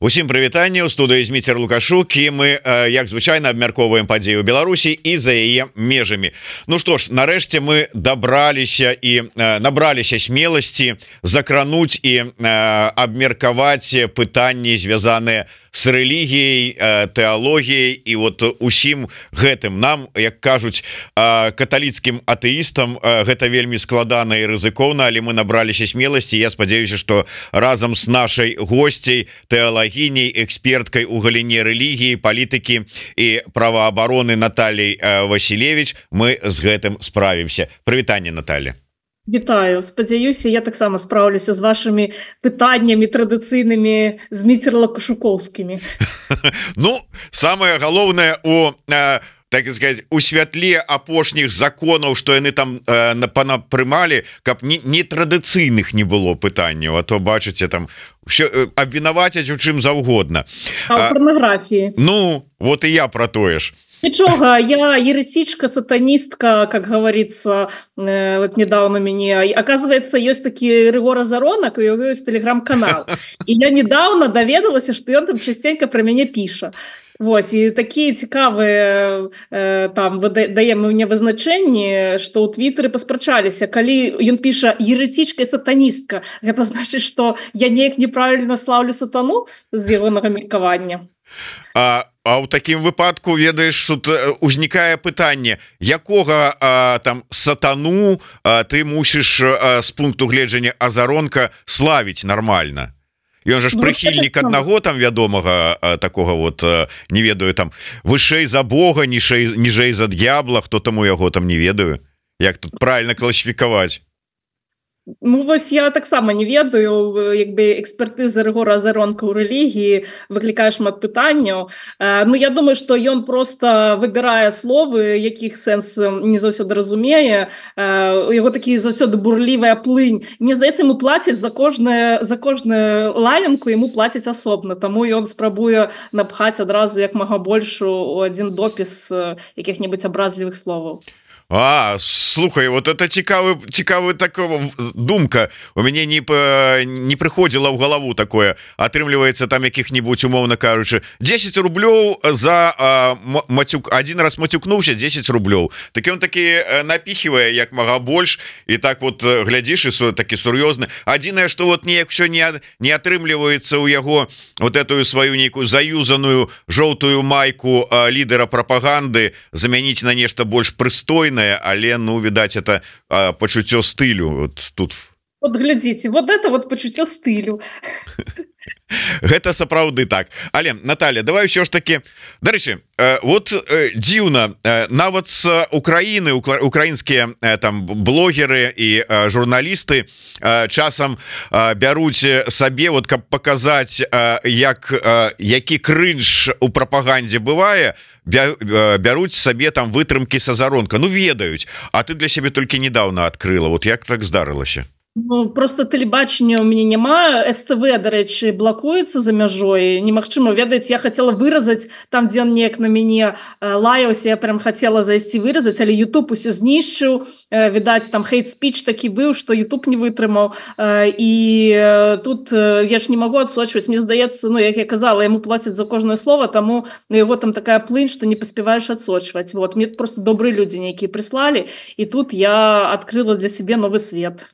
Усім прывітанне, у студыі Зміцер Лукашук, і мы, як звычайна, абмяркоўваем падзею Беларусі і за яе межамі. Ну што ж, нарэшце мы дабраліся і набраліся смеласці закрануць і абмеркаваць пытанні, звязаныя с рэлігіяй, тэалогіяй, і вот усім гэтым нам, як кажуць, каталіцкім атэістам, гэта вельмі складана і рызыкоўна, але мы набраліся смеласці. Я спадзяюся, што разам з нашай госцяй, тэалагіняй, эксперткай у галіне рэлігіі, палітыкі і праваабароны Натальяй Васілевіч мы з гэтым справімся. Прывітанне, Наталья. Вітаю, спадзяюся, я таксама спраўлюся з вашымі пытаннямі традыцыйнымі зміцер-лукашукоўскімі. Ну, самае галоўнае у, так сказать, у святле апошніх законаў, што яны там панапрымалі, каб нетрадыцыйных не было пытанняў, а то бачыце там абвінавацяць у чым заўгодна. А ў парнаграфіі. Ну, вот і я про тое ж. Ничего, я еретичка, сатанистка, как говорится, вот недавно мне, оказывается, есть такие Рыгора Заронок, и у него есть телеграм-канал, и я недавно доведалась, что он там частенько про меня пишет. Вось, і такія цікавыя там даем мне вызначэнні, што ў твітары паспрачаліся, калі ён піша еретичка і сатаністка, гэта значыць, што я неяк неправільна слаўлю сатану з ягонага меркавання. А ў такім выпадку, ведаеш, тут узнікае пытанне, якога там сатану ты мусіш з пункту гледжання Азаронка славіць нармальна? Ён жа ж прыхільнік аднаго там вядомага такога вот, не ведаю, там вышэй за Бога, ніжэй за д'ябла, хто там у яго там не ведаю, як тут правильно класіфікаваць. Ну, вось я таксама не ведаю, якби экспертыза Рыгора Заронка ў рэлігіі выклікае шмат пытанняў. Ну, я думаю, што ён просто выбірае словы, якіх сэнс не заўсёды разумее. У яго такі заўсёды бурлівая плынь. Мне здаецца, ему плацяць за кожную лавінку, ему плацяць асобна. Таму ён спрабуе напхаць адразу як мага больш у адзін допіс якіх-небудзь абразлівых словаў. Слухай, вот это цікавая такая думка. У мяне не прыходзіла ў галаву такое. Атрымліваецца там якіх-нибудь, умоўна кажучы, 10 рублёў за один раз матюкнуўся, 10 рублёў. Так ён такі напіхівае як мага больш, і так вот глядзіш, і такі сур'ёзны. Адзінае, што вот неяк ўсё не атрымліваецца ў яго вот этую сваю нейкую заюзаную жоўтую майку лідера прапаганды замяніць на нешта больш прыстойнае, але, ну, видать, это пачуццё стылю вот тут. Вот глядзіце, вот это вот пачуццё стылю. Гэта сапраўды так. Але, Наталья, давай ўсё ж таки, дарэчы, вот дзіўна, нават з Украіны, украінскія там блогеры і журналісты часам бяруць сабе, вот каб паказаць, які крынж у прапагандзе бывае, бяруць сабе там вытрымкі са Заронка. Ну, ведаюць, а ты для сябе толькі недавно адкрыла. Вот як так здарылася? Ну, просто тэлебачання ў мяне няма, СТВ, дарэчы, блакуецца за мяжой, немагчыма, ведаеце, я хацела выразаць там, дзе он неяк на мяне лаяўся, я прям хацела зайсці выразаць, але YouTube усё знішчыў, відаць, там хейт-спіч такі быў, што YouTube не вытрымаў, і тут я ж не магу адсочваць, мне здаецца, ну, як я казала, яму плацяць за кожнае слово, таму у яго там такая плынь, што не паспяваеш адсочваць, вот, мне просто добрыя людзі нейкія прыслалі, і тут я адкрыла для сябе новы свет.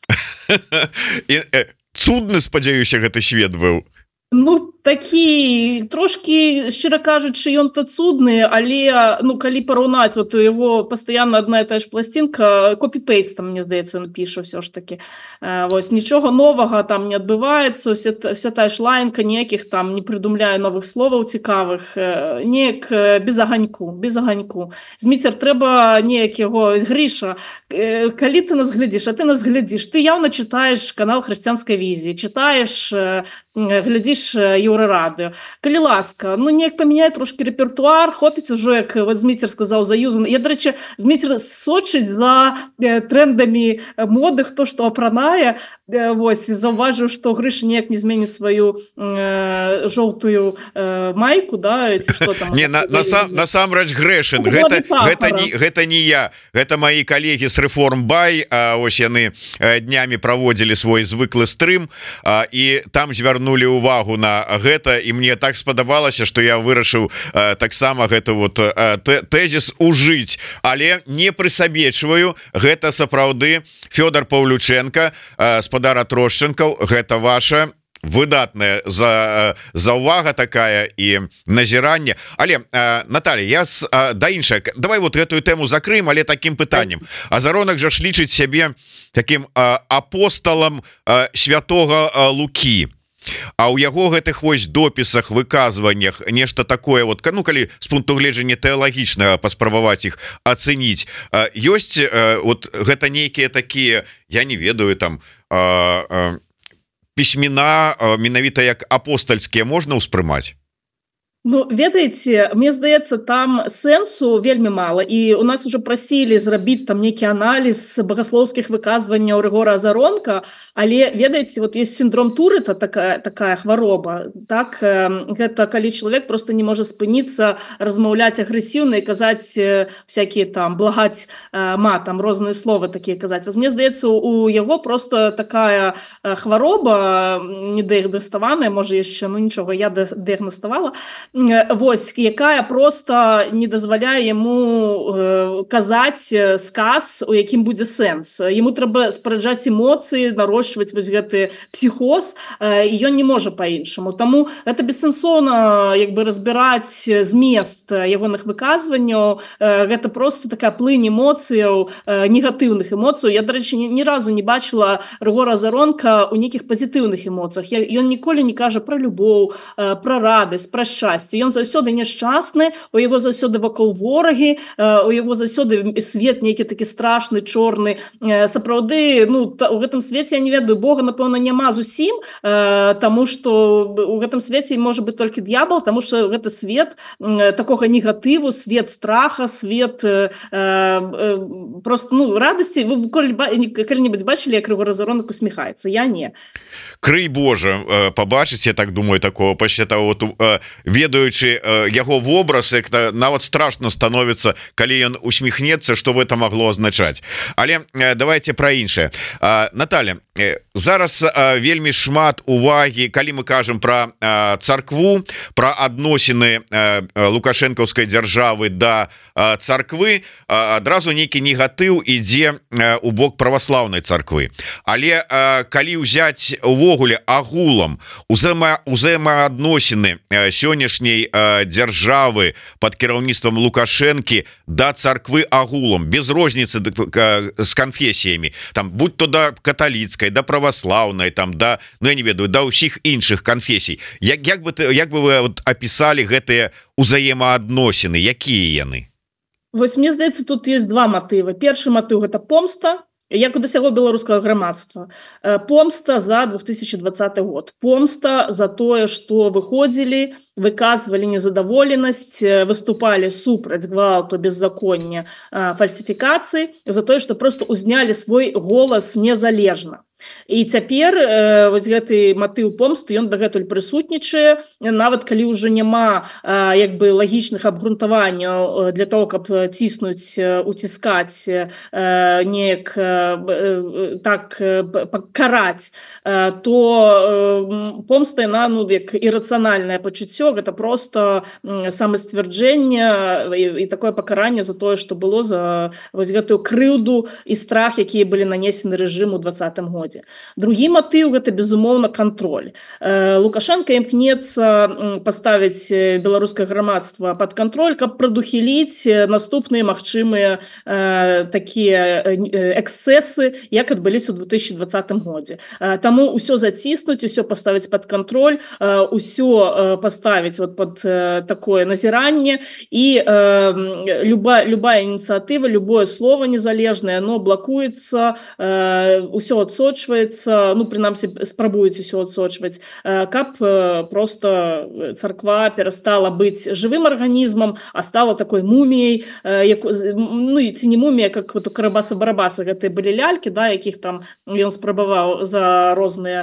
Цудны, спадзяюся, гэты свет быў. Ну, такі, трошкі, шчыра кажучы, ён-то цудны, але, ну, калі параўнаць, вот у яго пастаянна адна і тая ж пласцінка, копі-пейстам, мне здаецца, ён піша ўсё ж такі. Вось, нічога новага там не адбываецца, вся тая ж лайнка, ніякіх там не прыдумляе новых словаў цікавых, неяк без аганьку. Зміцер, трэба неяк яго, Гріша, калі ты нас глядзіш, а ты нас глядзіш, ты яўна чытаеш канал Хрысціянскай візіі, чытаеш, глядзіш Еўрарадыё. Калі ласка, ну неяк памяняй трошки рэпертуар, хопіць ужо, як вот Зміцер сказаў, заюзаны. Я, дарэчы, Зміцер сочыць за трендамі моды, хто што апранае. Вось, заўважыў, што Грыша неяк не зменіць сваю жоўтую майку, да, ці што там. Не, насамрэч грэшен. Гэта не я. Гэта мои калегі з Рэформбай. Ось яны днямі праводзілі свой звыклы стрым, і там звярнулі ўвагу на гэта і мне так спадабалася что я вырашыў таксама гэта вот тэзіс ужыць, але не прысабечваю, гэта сапраўды Фёдор Паўлюченко, спадара Трошчэнкаў, гэта ваша выдатная заўвага такая і назіранне. Але Наталья, я да іншая, давай вот гэтую тэму закрыем, але таким пытаннем. Азаронак жа ж лічыць сябе таким апосталам святога Лукі, а ў яго гэтых вось допісах, выказваннях нешта такое вот, ну калі з пункту гледжання тэалагічнага паспрабаваць іх ацэніць, ёсць вот гэта нейкія такія, я не ведаю, там пісьмена менавіта як апостальскія можна ўспрымаць? Ну, ведаеце, мне здаецца, там сэнсу вельмі мала, і у нас уже прасілі зрабіць там нейкі аналіз багаслоўскіх выказванняў Рыгора Азаронка, але ведаеце, вот есть синдром Турыта, такая хвароба, так, гэта калі чалавек просто не можа спыніцца, размаўляць агрэсіўна і казаць всякие там, благаць матам, розныя словы такія казаць. Вот мне здаецца, у яго просто такая хвароба недыагнаставаная, можа яшчэ, ну нічога, я дыагнаставала, вось, якая просто не дазваляе яму казаць сказ, у якім будзе сэнс. Яму трэба спараджаць эмоцыі, нарощваць вось гэты псіхоз, і ён не можа па-іншаму. Таму гэта бессэнсоўна як бы разбіраць змест ягоных выказванняў, гэта просто такая плынь эмоцыяў, негатыўных эмоцыяў. Я, дарэчы, ні разу не бачыла Рыгора Азаронка ў нейкіх пазітыўных эмоцыях. Ён ніколі не кажа пра любоў, пра радасць, пра шчасце. Ён заўсёды няшчасны, у яго заўсёды вакол ворагі, у яго заўсёды свет нейкі такі страшны, чорны. Сапраўды, ну, у гэтым свеце, я не ведаю, Бога, напэўна, няма зусім, таму што у гэтым свеце можа быць толькі д'ябал, таму што гэта свет такога негатыву, свет страха, свет просто, ну, радасці. Вы калі-небудзь бачылі, як Рыгор Азаронак усміхаецца? Я не. Крый Божа побачыць, я так думаю, такого пасля того, вот, ведаючы яго вобраз, нават страшно становіцца, калі ён усміхнецца, што бы это магло азначаць. Але давайте пра іншае. Наталья, зараз вельмі шмат увагі, калі мы кажам пра царкву, пра адносіны лукашэнкаўскай дзяржавы да царквы, адразу нейкі негатыў ідзе у бок праваслаўнай царквы. Але калі ўзяць увогуле агулам узаемаадносіны сённяшняй дзяржавы под кіраўніцтвам Лукашэнкі да царквы агулам, без розніцы з канфесіямі, там будь то да каталіцкай, да праваслаўнай, там да, ну я не ведаю, да ўсіх іншых канфесій. Як бы вы вот апісалі гэтыя узаемаадносіны, якія яны? Вось мне здаецца, тут есть два матывы. Першы матыў гэта помста, як у дасяго беларускага грамадства. Помста за 2020 год. Помста за тое, што выходзілі, выказвалі незадаволенасць, выступалі супраць гвалту, беззаконня, фальсіфікацыі, за тое, што просто узнялі свой голас незалежна. І цяпер вось гэты матыў помсты, ён дагэтуль прысутнічае, нават калі ўжо няма як бы лагічных абгрунтаванняў для того, каб ціснуць, уціскаць, неяк так пакараць, то помста яна, ну, як ірацыянальнае пачуццё, гэта просто самасцвярджэнне і такое пакаранне за тое, што было, за вось гэтую крыўду і страх, якія былі нанесены рэжыму ў 2020 годзе. Другі матыў гэта, безумоўна, кантроль. Лукашенко імкнецца паставіць беларускае грамадства пад кантроль, каб прадухіліць наступныя магчымыя такія эксцэсы, як адбыліся ў 2020 годзе. Таму ўсё заціснуць, усё паставіць пад кантроль, усё паставіць вот под такое назіранне, і любая ініцыятыва, любое слово незалежнае, оно блакуецца, усё адсочваецца, ну, прынамсі, спрабуюць усё адсочваць, каб просто царква перастала быць жывым арганізмам, а стала такой муміяй, ну, ці не мумія, как вот у Карабаса-Барабаса, гэтыя былі лялькі, да, якіх там ён спрабаваў за розныя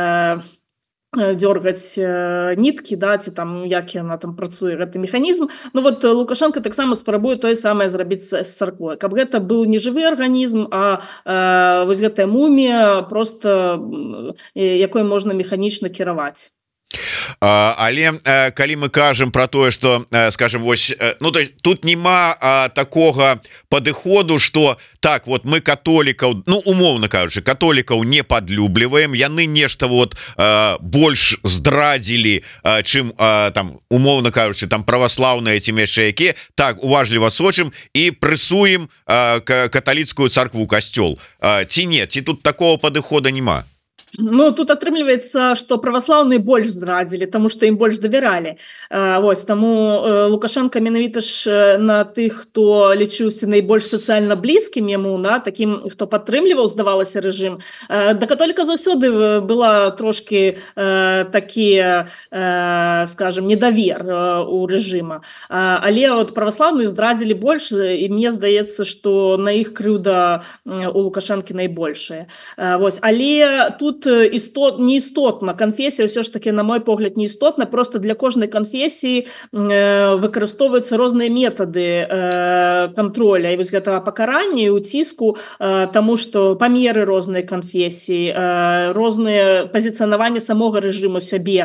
дёргаць ніткі, да, ці там як яна там працуе, гэты механізм. Ну вот Лукашенко таксама спрабуе тое самае зрабіць з царквой, каб гэта быў не жывы арганізм, а вось гэтая мумія, просто якой можна механічна кіраваць. Але калі мы кажам про тое, что скажем, вось, ну то есть тут нема такого падыходу, что так вот мы католікаў, ну умоўна кажучы, католікаў не подлюбліваем, яны нешта вот больш здрадзілі, чым там умоўна кажучы там праваслаўныя ці яшчэ якія, так уважліва сочым і прысуем каталіцкую царкву, касцёл, ці не, ці тут такого падыхода няма? Ну, тут атрымліваецца, што праваслаўныя больш здрадзілі, таму што ім больш давяралі. Вось, таму Лукашенко менавіта ж на тых, хто лічыўся найбольш сацыяльна блізкім яму, да, такім, хто падтрымліваў, здавалася, рэжым. Да католіка заўсёды была трошкі такі, скажем, недавер у рэжыма. Але от праваслаўныя здрадзілі больш, і мне здаецца, што на іх крыўда у Лукашэнкі найбольшая. Вось, але тут неістотна канфесія, ўсё ж таки, на мой погляд, неістотна, просто для кожнай канфесіі выкарыстоўваюцца розныя метады контроля і вось гэтага пакарання і уціску, таму што памеры розныя канфесіі, розныя пазіцыянаванне самога рэжыму сябе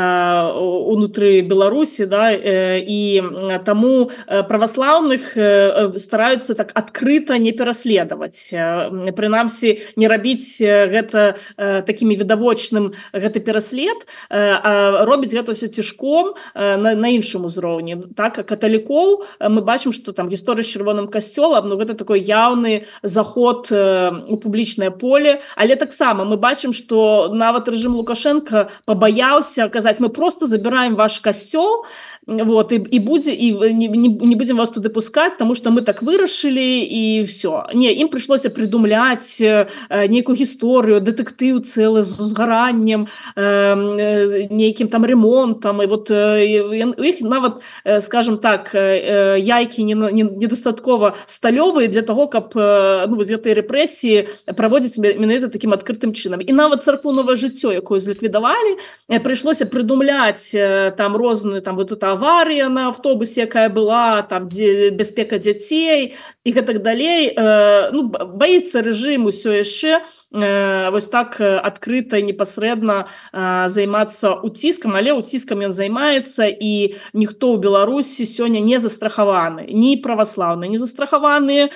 унутры Беларусі, да, і таму праваслаўных стараюцца так адкрыта не пераследаваць, прынамсі не рабіць гэта такімі відавочным гэты пераслед, а робіць гэта ўсё цішком на іншым узроўні. Так, каталікоў мы бачым, што там гісторыя з чырвоным касцёлам, ну гэта такой яўны заход у публічнае поле, але таксама мы бачым, што нават рэжым Лукашенко пабаяўся казаць: мы просто забіраем ваш касцёл, вот, і не будем вас туды пускаць, таму што мы так вырашылі і все. Не, ім прыйшлося прыдумляць нейкую гісторыю, дэтэктыў цэлы з узгараннем, нейкім там ремонтам, і вот у іх нават, скажем так, яйкі недастаткова сталёвыя для того, каб вось гэтыя рэпрэсіі праводзіць менавіта такім адкрытым чынам. І нават царкву Новае жыццё, якую зліквідавалі, прыйшлося прыдумляць там розныя, там вот эта авария на автобусе, якая была, там бяспека дзяцей і гэтак далей. Ну, баіцца рэжым усё яшчэ вось так адкрыта, непасрэдна займацца уціскам, але уціскам ён займаецца, і ніхто ў Беларусі сёння не застрахаваны, ні праваслаўны, не застрахаваныя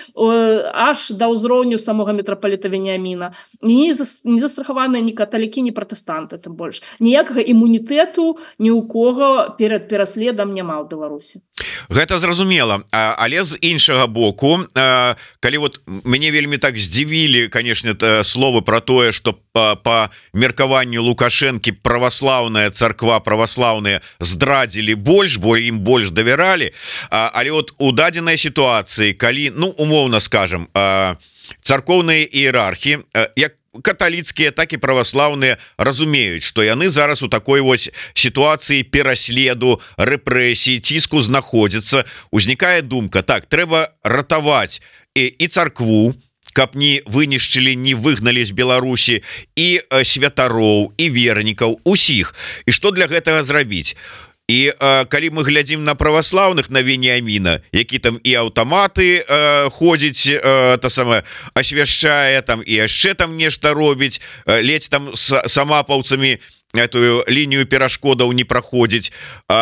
аж да ўзроўню самога мітрапаліта Веніаміна, не застрахаваныя ні каталікі, ні пратэстанты, тым больш. Ніякага імунітэту ні ў кого перад пераследам няма ў Беларусі. Гэта зразумела, але з іншага боку, калі вот мяне вельмі так здзівілі, конечно, словы про тое, что по меркаванню Лукашэнкі праваслаўная царква, праваслаўныя здрадзілі больш, бо ім больш давяралі, але вот у дадзенай сітуацыі, калі, ну умоўна скажем, царкоўныя іерархі, як каталіцкія, так і праваслаўныя разумеюць, што яны зараз у такой вось сітуацыі пераследу, рэпрэсіі, ціску знаходзяцца. Узнікае думка: так, трэба ратаваць і царкву, каб не вынішчылі, не выгналі з Беларусі, і святароў, і вернікаў, усіх. І што для гэтага зрабіць? І калі мы глядзім на праваслаўных, на Веніаміна, які там і аўтаматы ходзіць, та самае асвяшчае, там і яшчэ там нешта робіць, ледзь там самапаўцамі этую лінію перашкодаў не праходзіць,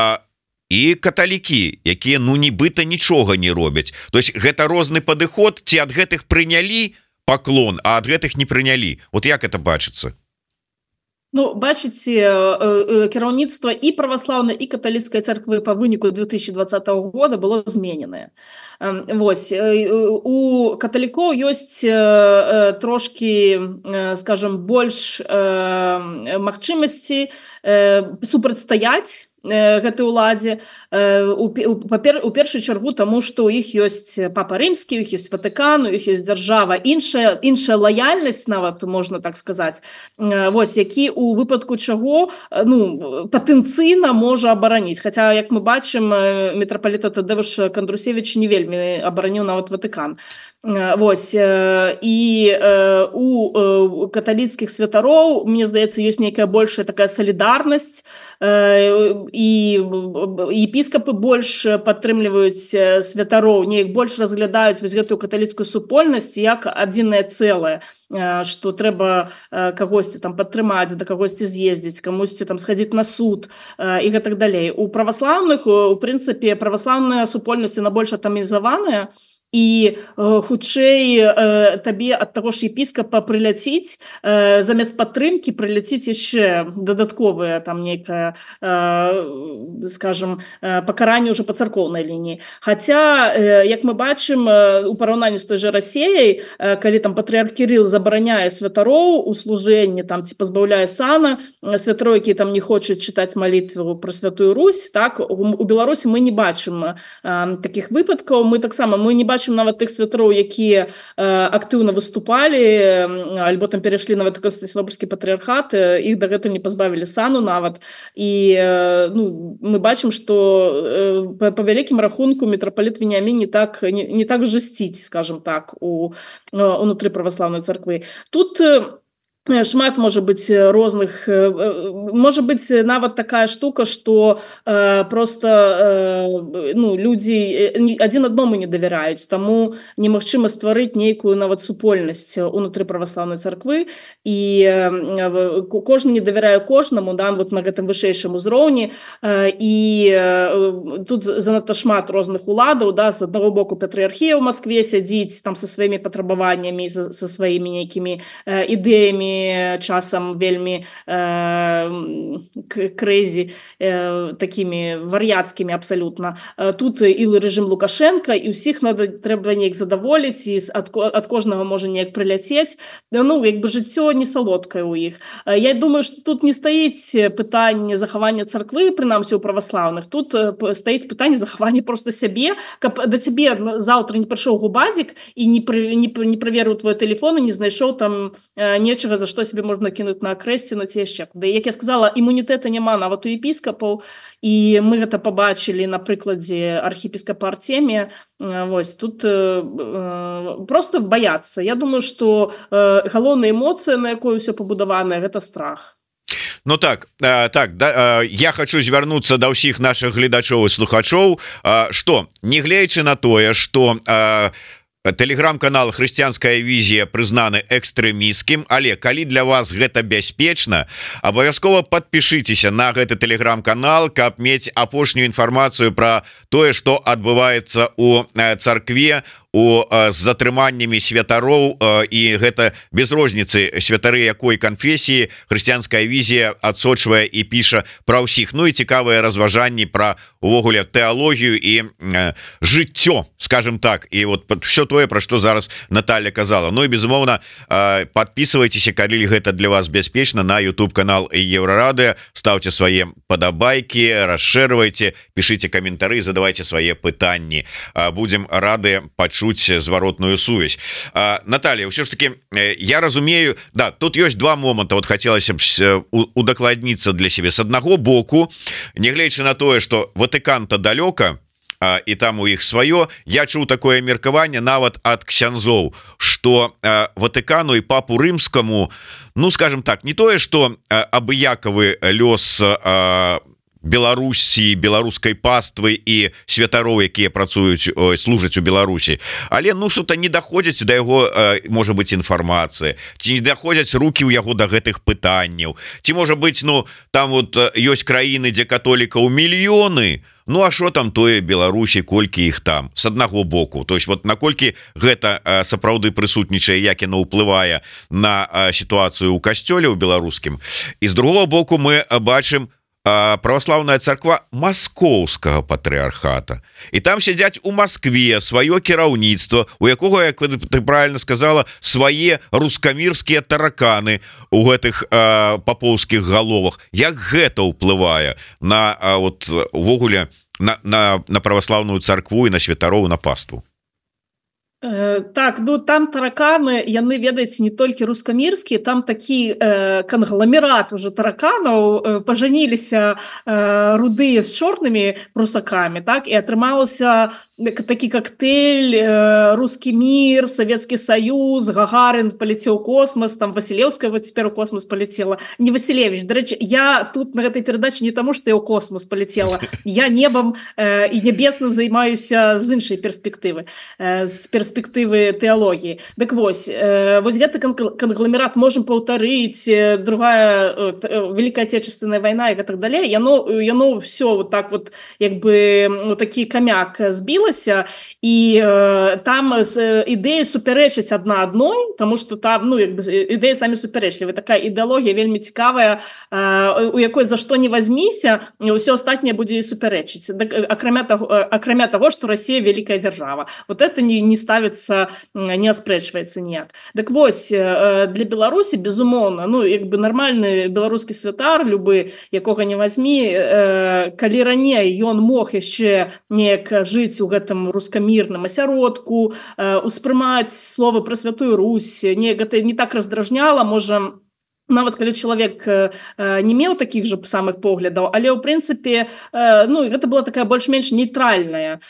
і каталікі, якія ну нібыта нічога не робяць. То есть гэта розны падыход, ці ад гэтых прынялі паклон, а ад гэтых не прынялі. Вот як это бачыцца? Ну, бачыце, кіраўніцтва і праваслаўнай, і каталіцкай царквы па выніку 2020 года было змененае. Вось, у каталікоў ёсць трошкі, скажем, больш магчымасці супрацьстаяць гэтай уладзе, у першую чаргу таму, што ў іх ёсць папа рымскі, у іх ёсць Ватыкан, у іх ёсць дзяржава, іншая лаяльнасць, нават можна так сказаць, вось, які у выпадку чаго, ну, патэнцыйна можа абараніць. Хаця, як мы бачым, мітрапаліт Тадэвуш Кандрусевіч не вельмі абараніў нават Ватыкан. Вось і у каталіцкіх святароў, мне здаецца, ёсць нейкая большая такая салідарнасць, і епіскапы больш падтрымліваюць святароў, неяк больш разглядаюць вось гэтую каталіцкую супольнасць як адзінае цэлае, што трэба кагосьці там падтрымаць, да кагосьці з'ездзіць, камусьці там схадзіць на суд і гэтак далей. У праваслаўных, у прынцыпе, праваслаўная супольнасць яна больш атамізаваная, і хутчэй табе ад таго ж епіскапа прыляціць, замест падтрымкі прыляціць яшчэ дадатковае там нейкае, скажем, пакаранне ўжо па царкоўнай лініі. Хаця, як мы бачым, у параўнанні з той жа Расіяй, калі там патрыарх Кірыл забараняе святароў у служэнні, там ці пазбаўляе сана, святароў, якія там не хочуць чытаць малітву пра Святую Русь, так, у Беларусі мы не бачым такіх выпадкаў, мы не бачым нават тых святароў, якія актыўна выступалі, альбо там перайшлі нават у Константинопольскі патрыархат, іх дагэтуль не пазбавілі сану нават. І мы бачым, што па вялікім рахунку мітрапаліт Веніамін не так жасціць, скажем так, унутры праваслаўнай царквы. Тут шмат можа быць розных, можа быць нават такая штука, што просто людзі адзін аднаму не давяраюць, таму немагчыма стварыць нейкую нават супольнасць унутры праваслаўнай царквы, і кожны не давярае кожнаму, да, вот на гэтым вышэйшым узроўні, і тут занадта шмат розных уладаў, да, з аднаго боку патрыархія ў Маскве сядзіць там са сваімі патрабаваннямі, са сваімі нейкімі ідэямі, часам вельмі крэзі, такімі вар'яцкімі абсалютна. Тут і рэжым Лукашенка, і ўсіх трэба неяк задаволіць, і ад кожнага можа неяк прыляцець. Ну, як бы жыццё не салодкае ў іх. Я думаю, што тут не стаіць пытанне захавання царквы, прынамсі ў праваслаўных. Тут стаіць пытанне захавання проста сябе, каб да цябе заўтра не прыйшоў губазік і не праверыў твой тэлефон і не знайшоў там нечага, за што себе можна кінуць на акрэсціну ці яшчэ куды. Як я сказала, імунітэта няма нават у епіскапаў, і мы гэта пабачылі на прыкладзе архіепіскапа Артемія. Вось, тут просто баяцца. Я думаю, што галоўная эмоцыя, на якой ўсё пабудаванае, гэта страх. Ну так, я хочу звярнуцца да ўсіх наших гледачоў і слухачоў, што, нягледзячы на тое, што Тэлеграм-канал «Хрысціянская візія» прызнаны экстрэміскім, але калі для вас гэта бяспечна, абавязкова падпішыцеся на гэты тэлеграм-канал, каб мець апошнюю інфармацыю пра тое, што адбываецца у царкве, з затрыманнямі святароў, і гэта без розніцы святары якой канфесіі. Хрысціянская візія адсочвае і піша пра ўсіх. Ну і цікавыя разважанні пра увогуле тэалогію і жыццё, скажем так, і вот все тое, пра што зараз Наталья казала. Ну і безумоўна, подписывайтеся, калі гэта для вас бяспечна, на YouTube канал Еўрарадыё, ставьте свае падабайкі, расшэрвайце, пішыце каментары, задавайце свае пытанні. Будем рады пачуць зваротную сувязь. Наталья, ўсё ж таки, я разумею, да, тут ёсць два моманта, вот хацелася б удакладніцца для сябе. С аднаго боку, нягледзячы на тое, што Ватыкан-то далёка, і там у іх сваё, я чуў такое меркаванне нават ад ксяндзоў, што Ватыкану і папу рымскаму, ну скажем так, не тое, што абыякавы лёс Беларусі, беларускай паствы і святароў, якія працуюць, служаць у Беларусі, але ну что-то не даходзяць да яго, можа быть, інфармацыя, ці не даходзяць рукі ў яго да гэтых пытанняў, ці можа быть, ну там вот ёсць краіны, дзе католікаў мільёны. Ну а що там тое Беларусі, колькі іх там, с аднаго боку, то есть вот наколькі гэта сапраўды прысутнічае, як яно ўплывае на сітуацыю ў касцёле ў беларускім, і з другого боку мы бачым праваслаўная царква маскоўскага патрыархата, і там сядзяць у Маскве сваё кіраўніцтва, у якога, як ты правильно сказала, свае рускамірскія тараканы у гэтых папоўскіх галовах. Як гэта ўплывае на вот увогуле на праваслаўную царкву і на святароў, на паству? Так, ну там тараканы яны ведаеце не толькі рускамірскія, там такі кангламерат уже тараканаў пажаніліся рудыя з чорнымі прусакамі, так, і атрымалася такі коктейль русский мир, Советский Союз, Гагарин полетел в космос, там Василевская вот теперь у космос полетела, не Василевич, до речі, я тут на этой передаче не тому, что я у космос полетела, я небом и небесным займаюся з іншай перспектывы, з перспектывы тэалогіі. Дык вось гэты кангламерат можем паўтарыць, другая Великая Отечественная война и так далее, яно все вот так вот, як бы такі камяк збілася, і там ідэі супярэчаць адна адной, тому что там, ну, як бы ідэі самі супярэчлівыя, такая ідэалогія вельмі цікавая, у якой за што не возьміся, ўсё астатняе будзе супярэчыць. Акрамя того, что Россия великая держава. Вот это не ставится, не аспрэчваецца ніяк. Так вось, для Беларусі, безумоўна, ну, як бы нармальны беларускі святар, любы, якога не возьми, калі раней ён мог яшчэ неяк жыць у гэтым рускамірным асяродку, успрымаць словы пра Святую Русь, гэта не так раздражняла, можа, нават калі чалавек не меў такіх же самых поглядаў, але ў прынцыпе, ну, гэта была такая больш-менш нейтральная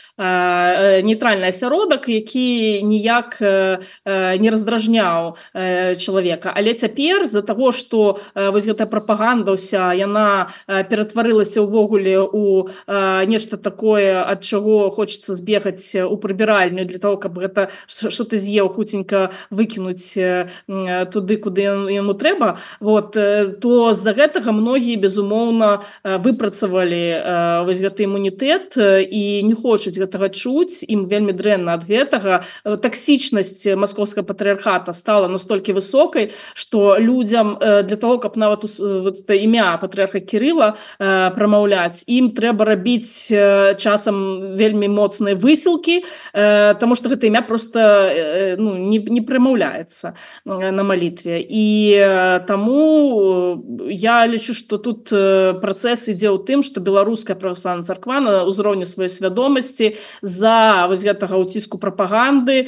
асяродак, які ніяк не раздражняў чалавека. Але цяпер з-за таго, што вось гэтая прапаганда ўся, яна ператварылася ўвогуле у нешта такое, ад чаго хочацца збегаць у прыбіральню для того, каб гэта, што ты з'еў, хуценька выкінуць туды, куды яму трэба, вот, то з-за гэтага многія, безумоўна, выпрацавалі вось гэты імунітэт і не хочуць гэтага чуць, ім вельмі дрэнна ад гэтага. Таксічнасць маскоўскага патрыархата стала настолькі высокай, што людзям для того, каб нават вот імя патрыарха Кірыла прамаўляць, ім трэба рабіць часам вельмі моцныя высілкі, таму што гэта імя проста не прымаўляецца на малітве. І таму я лічу, што тут працэс ідзе ў тым, што беларуская праваслаўная царква на ўзроўні сваёй свядомасці з-за вось гэтага ўціску прапаганды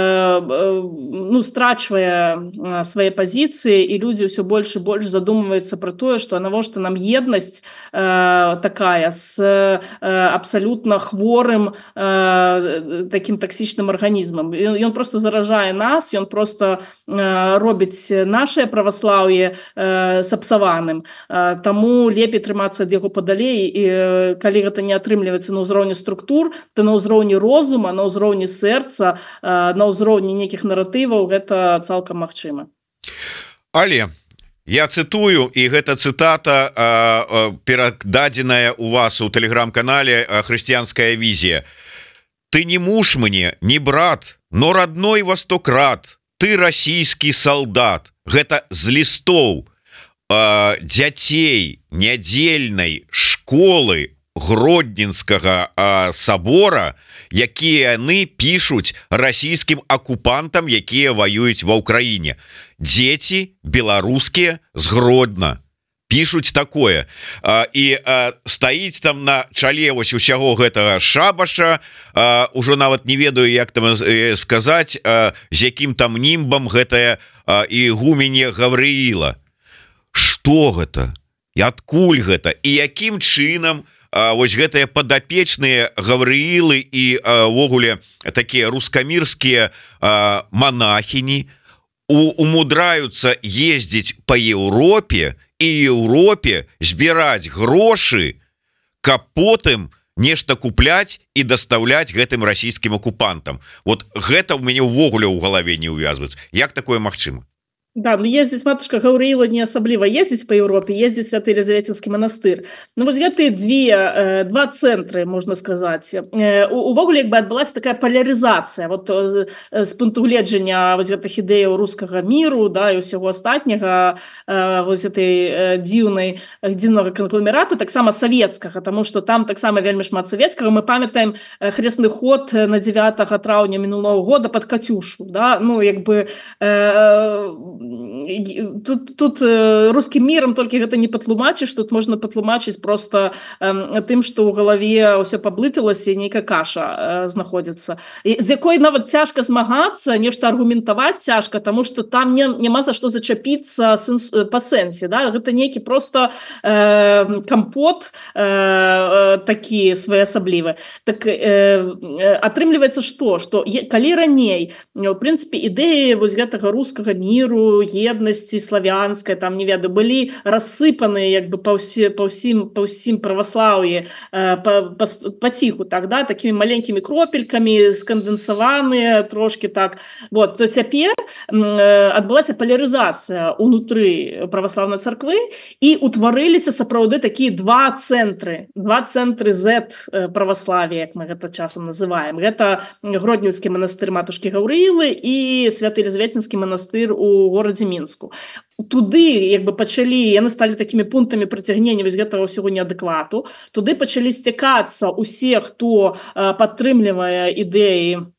страчвае свае пазіцыі, і людзі ўсё больш і больш задумваюцца пра тое, што навошта нам еднасць такая з абсалютна хворым такім таксічным арганізмам. Ён проста заражае нас, ён проста робіць нашае праваслаўе сапсаваным. Таму лепей трымацца ад яго падалей, і калі гэта не атрымліваецца на ўзроўні структур, то на ўзроўні розума, на ўзроўні сэрца, на ўзроўні нейкіх наратываў гэта цалкам магчыма. Але я цытую, і гэта цытата перададзеная у вас у тэлеграм-канале «Хрысціянская візія». «Ты не муж мне, не брат, но родной во 100 крат. Ты расійскі салдат». Гэта з лістоў дзяцей нядзельнай школы Гродненскага сабора, якія яны пішуць расійскім акупантам, якія ваююць ва ўкраіне. Дзеці беларускія з Гродна пішуць такое, і стаіць там на чале вось усяго гэтага шабаша, ужо нават не ведаю, як там сказаць, з якім там німбам гэтая ігуменне Гаврыіла. Што гэта? І адкуль гэта? І якім чынам вось гэтыя падапечныя Гаврыілы і ўвогуле такія рускамірскія монахіні умудраюцца ездзіць па Еўропе і Еўропе збіраць грошы, каб потым нешта купляць і дастаўляць гэтым расійскім акупантам. Вот гэта ў мяне ўвогуле ў галаве не ўвязваецца. Як такое магчыма? Да, но ездзіць матушка Гаўрыіла не асабліва ездзіць па Еўропе, ездзіць Святы Елізаветинскі манастыр. Ну вось гэтыя два цэнтры, можна сказаць. Увогуле як бы адбылася такая полярызацыя вот з пункту гледжання вось гэтых ідэяў рускага міру, да, і ўсяго астатняга вось гэтай дзіўнага кангламерата, таксама савецкага, таму што там таксама вельмі шмат савецкага. Мы памятаем хрэсны ход на 9 траўня мінулого года пад Кацюшу, да, ну як бы тут рускім мірам толькі гэта не патлумачыш, тут можна патлумачыць просто тым, што ў галаве ўсё паблыталася, нейкая каша знаходзіцца, з якой нават цяжка змагацца, нешта аргументаваць цяжка, таму што там няма за што зачапіцца па сэнсе, да? Гэта нейкі просто кампот такі своеасаблівы. Так атрымліваецца што калі раней в прынцыпе ідэі вось гэтага рускага міру, еднасці славянскай, там не ведаю, былі рассыпаны як бы па ўсім праваслаўі паціху, так, да, такімі маленькімі кропелькамі, скандэнсаваныя трошки так, вот, то цяпер адбылася палярызацыя ўнутры праваслаўнай царквы і утварыліся сапраўды такія два цэнтры Z праваславія, як мы гэта часам называем. Гэта Гродненскі манастыр Матушкі Гаўрылы і Свято-Елизаветинскі манастыр у горадзе Мінску. Туды як бы пачалі, яны сталі такімі пунктамі прыцягнення вось гэтага ўсяго неадэквату. Туды пачалі сцякацца ўсе, хто падтрымлівае ідэі,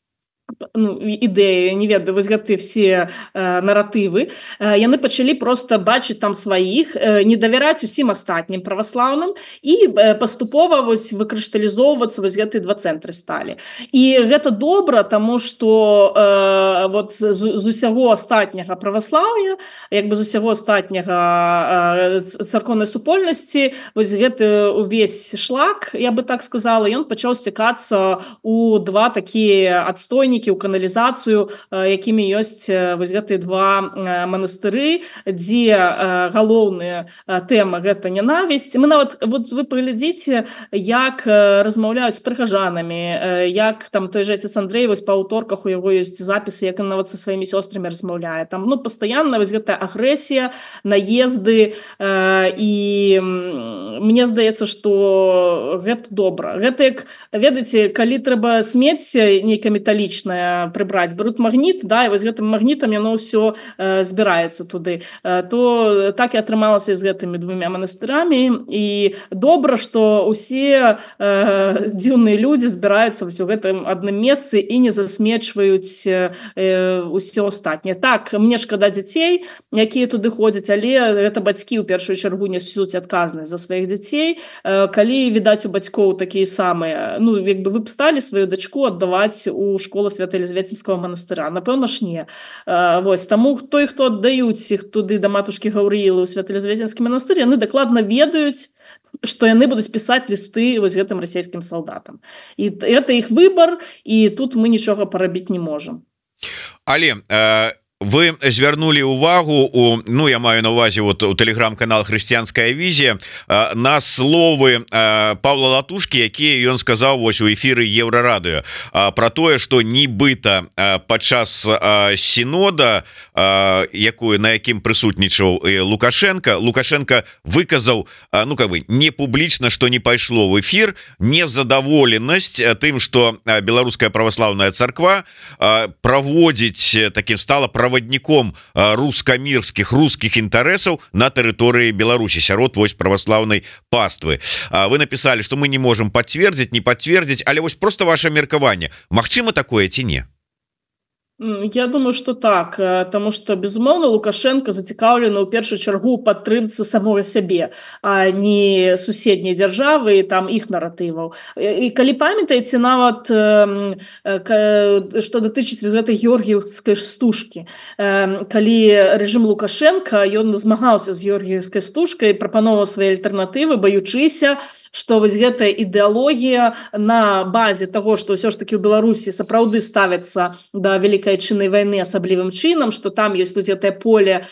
не ведаю, вось гэты все наратывы, яны пачалі просто бачыць там сваіх, не давяраць усім астатнім праваслаўным і паступова вось выкрышталізоўвацца вось гэтыя два цэнтры сталі. І гэта добра, таму што вот з усяго астатняга праваслаўя, як бы з усяго астатняга царкоўнай супольнасці, вось гэты увесь шлак, я бы так сказала, ён пачаў сцякацца у два такія адстойнікі, у каналізацыю, якімі ёсць вось гэтыя два манастыры, дзе галоўная тэма гэта нянавісць. Мы нават, вот вы паглядзіце, як размаўляюць з прыхажанамі, як там той же отец Андрей, вось па аўторках у яго ёсць запісы, як ён нават са сваімі сёстрамі размаўляе. Там, пастаянна вось гэтая агрэсія, наезды, і мне здаецца, што гэта добра. Гэта як, ведаеце, калі трэба смецце нейкае металічнае прыбраць, берут магніт, да, і вось гэтым магнітам яно ўсё збіраецца туды. То так і атрымалася з гэтымі двумя манастырамі, і добра, што ўсе дзіўныя людзі збіраюцца ў гэтым адным месцы і не засмечваюць усё астатняе. Так, мне шкада дзяцей, якія туды ходзяць, але гэта бацькі ў першую чаргу несуць адказнасць за сваіх дзяцей. Калі, відаць, у бацькоў такія самыя, як бы вы б сталі сваю дачку аддаваць у школу Свято-Елизаветинского монастыра? Напэўна ж не. Вось, таму хто аддаюць іх туды да Матушкі Гаўрылы ў Свято-Елизаветинскі манастыр, яны дакладна ведаюць, што яны будуць пісаць лісты вось гэтым расійскім салдатам. І гэта іх выбар, і тут мы нічога парабіць не можам. Але вы звярнулі увагу я маю на увазе вот у тэлеграм-канал «Хрысціянская візія» на словы Павла Латушкі, якія ён сказаў вось у эфіры Еўрарадыё про тое, што нібыта падчас сінода, на якім прысутнічаў Лукашенко выказаў не публічна, што не пайшло в эфір, незадаволенасць тым, што беларуская праваслаўная царква праводзіць, такім стала правадніком руска-мірскіх рускіх інтарэсаў на тэрыторыі Беларусі сярод вось праваслаўнай паствы. Вы написали, што мы не можем пацвердзіць, не пацвердзіць, але вось просто ваше меркаванне. Магчыма такое ці не? Я думаю, что так, потому что, безумоўна, Лукашенко зацікаўлены ў першую чаргу падтрымцы самого сябе, а не суседняй дзяржавы, там іх наратываў. І калі памятаеце, нават што датычыць гэтай георгіевскай стужкі, калі рэжым Лукашенко, ён змагаўся з георгіевскай стужкай, прапановаў свае альтэрнатывы, баючыся, што вось гэтая ідэалогія на базе таго, што ўсё ж такі ў Беларусі сапраўды ставяцца да вялікай Айчыннай вайны асаблівым чынам, што там ёсць тут гэтае поле,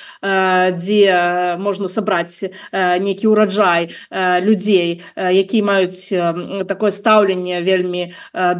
дзе можна сабраць нейкі ўраджай людзей, якія маюць такое стаўленне вельмі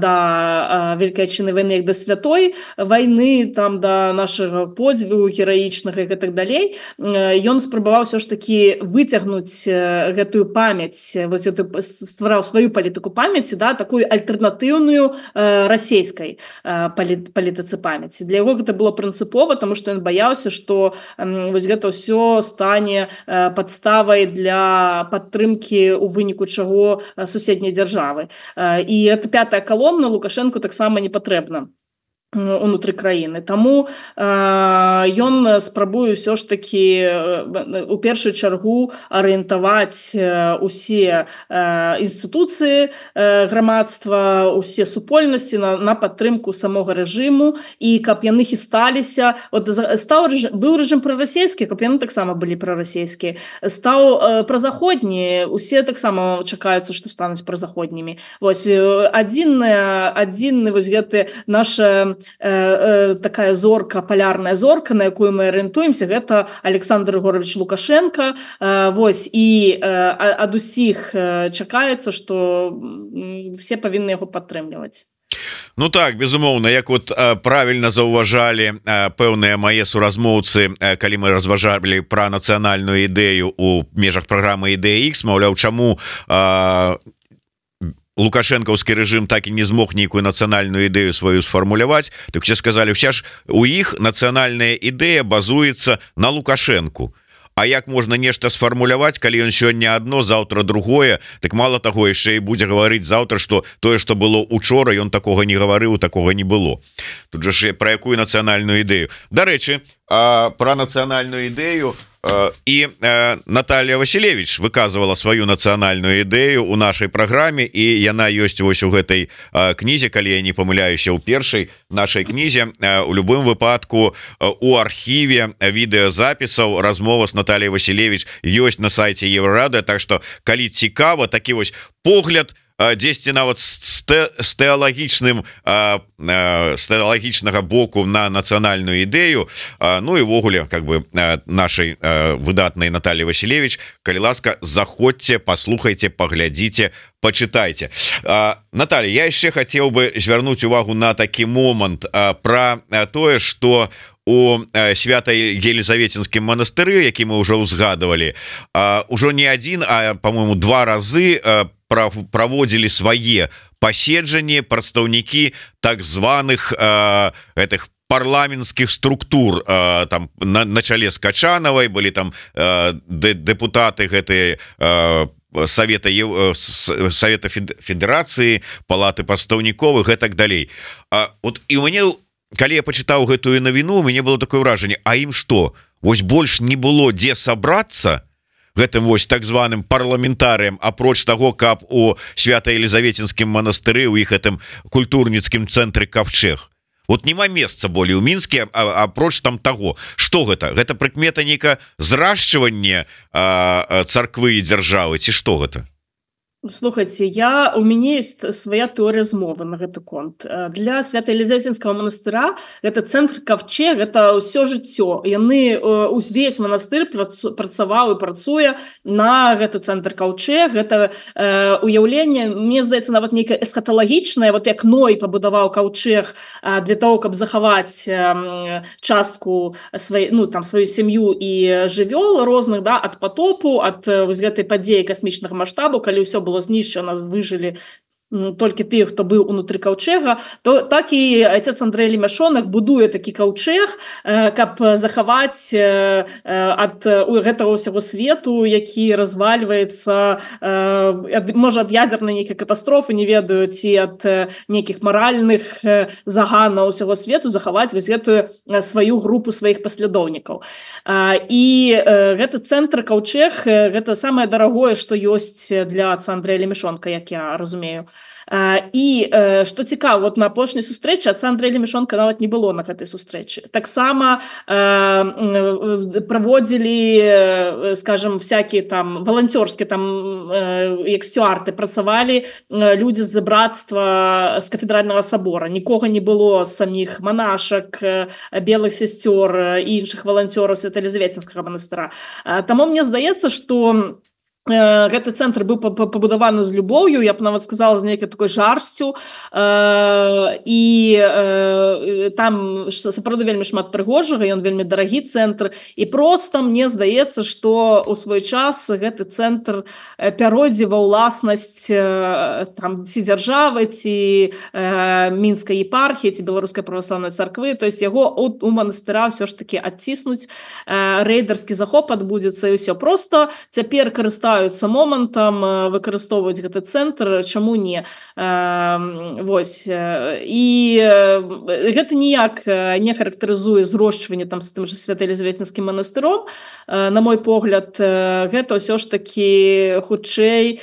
да вялікай Айчыннай вайны, як да святой вайны, там да нашага подзвігу гераічнага і так далей. Ён спрабаваў ўсё ж такі выцягнуць гэтую памяць, вось гэтую ствараў сваю палітыку памяці, да, такую альтэрнатыўную расійскай палітыцы памяці. Для яго гэта было прынцыпова, таму што ён баяўся, што вось гэта ўсё стане падставай для падтрымкі у выніку чаго суседняй дзяржавы. І гэта пятая калона Лукашэнку таксама не патрэбна. унутры краіны. Таму ён спрабуе ўсё ж такі у першую чаргу арыентаваць усе інстытуцыі грамадства, усе супольнасці на падтрымку самога рэжыму, і каб яны хісталіся. Быў рэжым прарасійскі, каб яны таксама былі прарасійскія. Стаў празаходні, усе таксама чакаюцца, што стануць празаходнімі. Вось адзінны вось гэты наша такая зорка, палярная зорка, на якую мы арыентуемся, гэта Александр Григорьевич Лукашенко. Вось, і ад усіх чакаецца, што все павінны яго падтрымліваць. Ну так, безумоўна, як вот правильно заўважалі пэўныя мае суразмоўцы, калі мы разважалі пра нацыянальную ідэю у межах праграмы Ідэя Х, маўляў, чаму лукашэнкаўскі рэжым так і не змог нейкую нацыянальную ідэю сваю сфармуляваць, так все сказали, ўся ж у іх нацыянальная ідэя базуецца на Лукашэнку. А як можна нешта сфармуляваць, калі ён сёння адно, заўтра другое, так мало таго, яшчэ і будзе гаварыць заўтра, што тое, што было учора, ён такога не гаварыў, такога не было. Тут жа ж пра якую нацыянальную ідэю. Дарэчы, пра нацыянальную ідэю і Наталья Василевич выказывала сваю нацыянальную ідэю у нашай праграме, і яна ёсць вось у гэтай кнізе, калі я не памыляюся, у першай нашай кнізе. У любым выпадку у архіве відэазапісаў размова з Натальей Василевич ёсць на сайце Еврорады, так што калі цікава, такі вось погляд дзесьці нават з тэалагічнага боку на нацыянальную ідэю, ну і ввогуле как бы нашай выдатнай Натальи Василевич, калі ласка, заходзьце, паслухайце, паглядзіце, пачытайце. Наталья, я яшчэ хацеў бы звярнуць увагу на такі момант пра тое, што у Свята-Елізаветінскім манастыры, які мы ўжо ўзгадывалі, ужо не адзін, а по-моему 2 разы праводзілі свае паседжанні прадстаўнікі так званых гэтых парламенцкіх структур, там на чале з Качанавай былі там дэпутаты гэтыя Совета Федерацыі, палаты прадстаўнікоў і гэтак далей. Вот і у мяне, калі я пачытаў гэтую навіну, у мяне было такое ўражанне, а ім што? Вось больш не было дзе сабрацца гэтым вось так званым парламентарыям, апроч таго, каб у Свята-Елізаветінскім манастыры, у іх гэтым культурніцкім цэнтры Каўчэг. Вот няма месца болей у Мінске, апроч там таго. Што гэта? Гэта прыкмета нейка зрашчванне царквы і дзяржавы, ці што гэта? Слухайте, у мяне есть свая тэорыя змовы на гэты конт. Для Свята-Елізаветінскага манастыра гэта цэнтр Каўчэг, гэта ўсё жыццё. Яны увесь манастыр працаваў і працуе на гэты цэнтр Каўчэг. Гэта уяўленне, мне здаецца, нават нейкае эсхаталагічнае, вот як Ной пабудаваў Каўчэг для того, каб захаваць частку сваю сям'ю і жывёл розных, да, ад патопу, ад вось гэтай падзеі касмічнага маштабу, калі ўсё было знішчана, выжылі толькі тыя, хто быў унутры Каўчэга, то так і отец Андрэй Лемяшонак будуе такі Каўчэг, каб захаваць ад гэтага ўсяго свету, які развальваецца, можа, ад ядзернай нейкай катастрофы, не ведаю, ці ад нейкіх маральных заганаў усяго свету, захаваць вось гэтую сваю групу сваіх паслядоўнікаў. І гэты цэнтр Каўчэг, гэта самае дарагое, што ёсць для отца Андрэя Лемяшонка, як я разумею. І што цікава, вот на апошняй сустрэчы отца Андрэя Лемяшонка нават не было на гэтай сустрэчы. Таксама праводзілі, скажем, всякие там валанцёрскія, там як сцюарты працавалі людзі з братства з кафедральнага сабора. Нікога не было з саміх манашак, белых сясцёр і іншых валанцёраў Свята-Елізаветінскага манастыра. Таму мне здаецца, што гэты цэнтр быў пабудаваны з любоўю, я б нават сказала, з нейкай такой жарсцю, і там сапраўды вельмі шмат прыгожага, ён вельмі дарагі цэнтр, і проста мне здаецца, што ў свой час гэты цэнтр пяройдзе ва ўласнасць там ці дзяржавы, ці мінскай епархіі, ці беларускай праваслаўнай царквы, то есть яго у манастыра ўсё ж такі адціснуць, рэйдарскі захоп адбудзецца, і ўсё. Проста цяпер карыстаюцца карыстаюцца момантам, выкарыстоўваюць гэты цэнтр, чаму не. Вось. І гэта ніяк не характарызуе зрошчванне там з тым же Свято-Елізаветинскім манастыром. На мой погляд, гэта ўсё ж такі хутчэй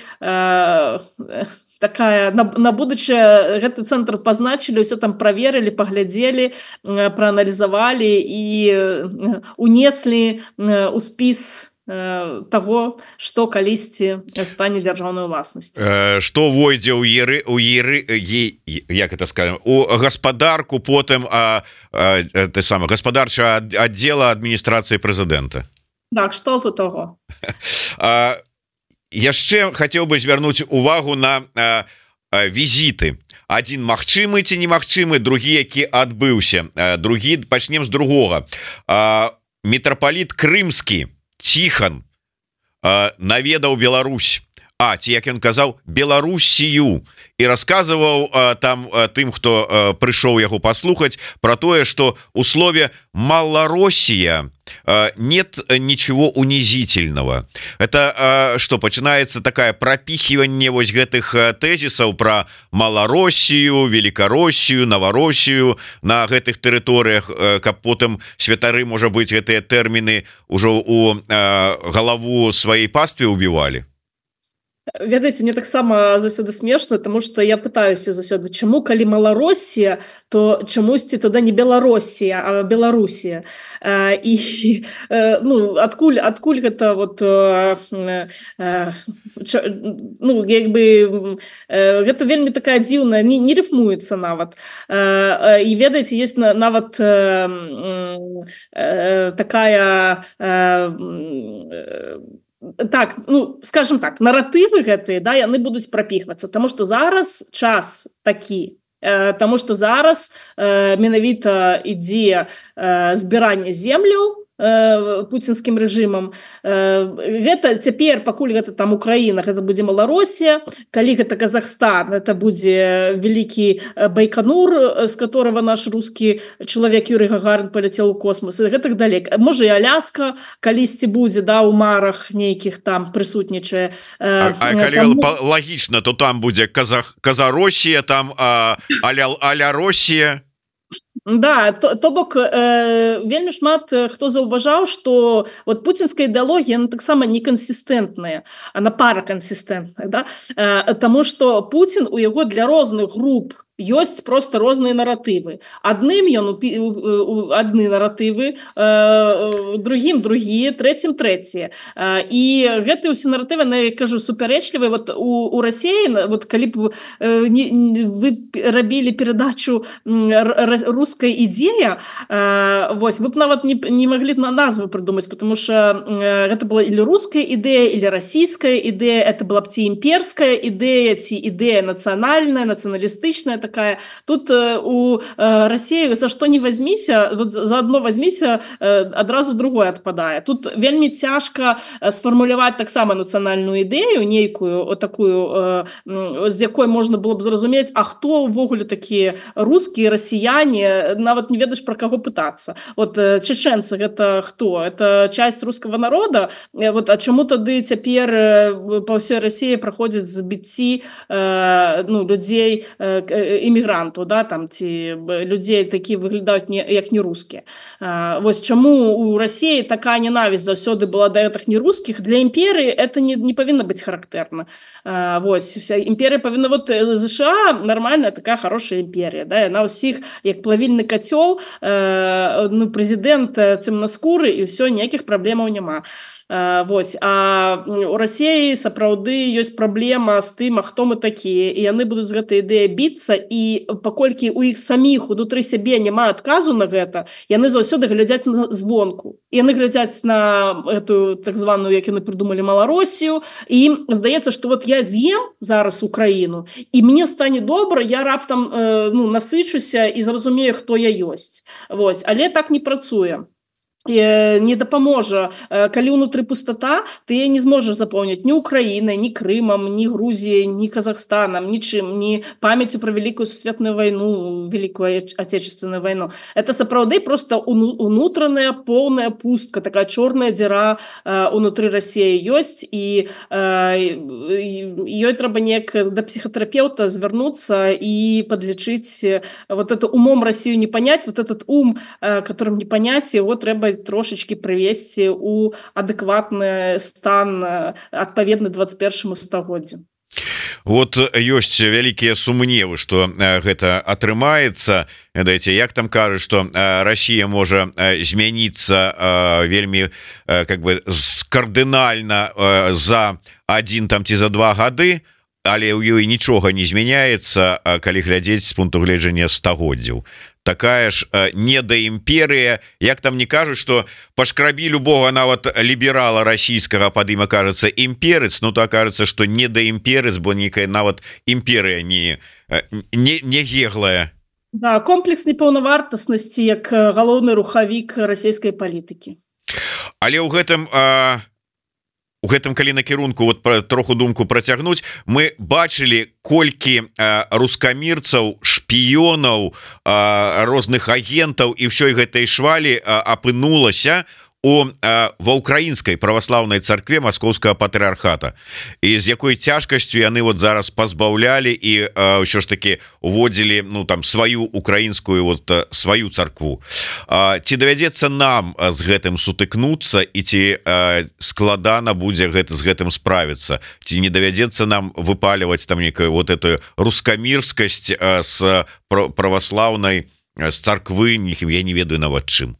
такая на будучае гэты цэнтр пазначылі, ўсё там праверылі, паглядзелі, прааналізавалі і унеслі ў спіс того, што калісьці стане дзяржаўнай уласнасцю. Што войдзе ў як это скажем, у гаспадарку, потым гаспадарчага аддзела адміністрацыі прэзідэнта. Так, што тут таго? Яшчэ хацеў бы звярнуць увагу на візіты. Адзін магчымы ці немагчымы, другі, які адбыўся. Другі, пачнем з другога. Мітрапаліт крымскі Тихон наведаў Беларусь, ці як ён казаў, Беларусію, і расказваў там тым, хто прыйшоў яго паслухаць, про тое, што у слове «Малороссия» нет ничего унизительного. Это что, начинается такая пропихивание вот гэтых тезисов про Малороссию, Великороссию, Новороссию на гэтых территориях, каб потым святары, может быть, гэтыя тэрміны уже у галаву своей пастве убивали? Ведаеце, мне таксама заўсёды смешна, тому што я пытаюся заўсёды, чаму калі Малороссія, то чамусьці тады не Белароссія, а Беларусія. І адкуль гэта вот як бы гэта вельмі такая дзіўная, не рифмуецца нават. І ведаеце, ёсць нават такая так, скажем так, наратывы гэтыя, да, яны будуць прапіхвацца, таму што зараз час такі, таму што зараз менавіта ідзе збіранне земляў пуцінскім рэжымам. Гэта цяпер, пакуль гэта там Украіна, гэта будзе Малороссія, калі гэта Казахстан, это будзе вялікі Байконур, з которого наш рускі чалавек Юрий Гагарин полетел у космос, і гэтак далей. Можа і Аляска калісьці будзе, да, у марах нейкіх там прысутнічае. Калі лагічна, то там будзе Казароссія, там аля Россия. Да, то бок вельмі шмат хто заўважаў, што вот пуцінская ідэалогія, она таксама некансістэнтная, она паракансістэнтная, да? Таму што Пуцін у яго для розных груп ёсць просто розныя наратывы. Адным ён адны наратывы, другім другія, трэцім трэція. І гэтыя ўсе наратывы, я кажу, супярэчлівыя. Вот у Расіі, вот калі б вы рабілі перадачу «Русская идея», вось, вы б нават не маглі назву придумаць, потому что гэта была или русская ідэя, или расійская ідэя, это была б ці імперская ідэя, ці ідэя нацыянальная, нацыяналістычная такая. Тут у России за что не возьмися, вот за одно возьмися, адразу другое отпадае. Тут вельмі цяжка сфармуляваць таксама нацыянальную ідэю, нейкую такую, з якой можна было б зразумець, а хто ўвогуле такія рускія, расіяне, нават не ведаеш про каго пытацца. Вот чеченцы гэта хто? Это часть рускага народа. Вот, а чаму тады цяпер па ўсёй Расіі праходзяць збіцці людзей, іммігрантаў, да, там, ці людзей, такі выглядаюць як не рускія. Вось чаму у Расіі такая ненавісць заўсёды была да гэтых нерускіх? Для імперыі это не павінна быць характэрна. Вось, вся імперія павінна, вот США нормальная такая хорошая імперія, да, яна ўсіх як плавільны кацёл, прэзідэнт цёмнаскуры, і ўсё, ніякіх праблемаў няма. Вось, а у Расіі сапраўды ёсць праблема з тым, а хто мы такія, і яны будуць з гэтай ідэяй біцца, і паколькі у іх саміх унутры сябе няма адказу на гэта, яны заўсёды глядзяць звонку. Яны глядзяць на гэтую так званую, як яны придумалі, Малороссію, і ім здаецца, што вот я з'ем зараз Украіну, і мне стане добра, я раптам насычуся і зразумею, хто я ёсць. Вось, але так не працуе. не дапаможа. Калі ўнутры пустата, ты не зможаш запомніць ні Украінай, ні Крымам, ні Грузіяй, ні Казахстанам, нічым, ні памяццю пра Великую Сусветную вайну, Великую Отечественную вайну. Это сапраўды просто унутраная поўная пустка, такая чорная дзіра унутры Расіі ёсць, і ёй трэба неяк да псіхатэрапеўта звярнуцца і падлічыць вот это умом Расію не понять, вот этот ум, которым не понять, его трэба трошечки привесці у адэкватны стан адпаведны 21 стагоддзю. Вот ёсць вялікія сумневы, што гэта атрымаецца. Дайце, як там кажа, што Расія можа змяніцца вельмі как бы кардынальна за 1 там ці за 2 гады, але ў ёй нічога не змяняецца, калі глядзець з пункту гледжання стагоддзяў. Такая ж недаімперыя, як там не кажуць, што пашкрабі любого нават ліберала расійскага пад ім акажацца імперец, ну то акажацца, што недаімперец, бо нейкая нават імперыя не геглая. Да, комплекс непаўнавартаснасці як галоўны рухавік расійскай палітыкі. Але ў гэтым калі накірунку вот троху думку працягнуць, мы бачылі колькі рускамірцаў, шпіёнаў, розных агентаў і ўсёй гэтай швалі апынулася ва ўкраінскай праваслаўнай царкве маскоўскага патрыархата, і з якой цяжкасцю яны вот зараз пазбаўлялі і ўсё ж таки уводзілі, ну там сваю украінскую вот сваю царкву. Ці давядзецца нам з гэтым сутыкнуцца, і ці складана будзе з гэтым справіцца, ці не давядзецца нам выпаліваць там некую вот эту рускамірскасць з праваслаўнай, з царквы, я не ведаю нават чым.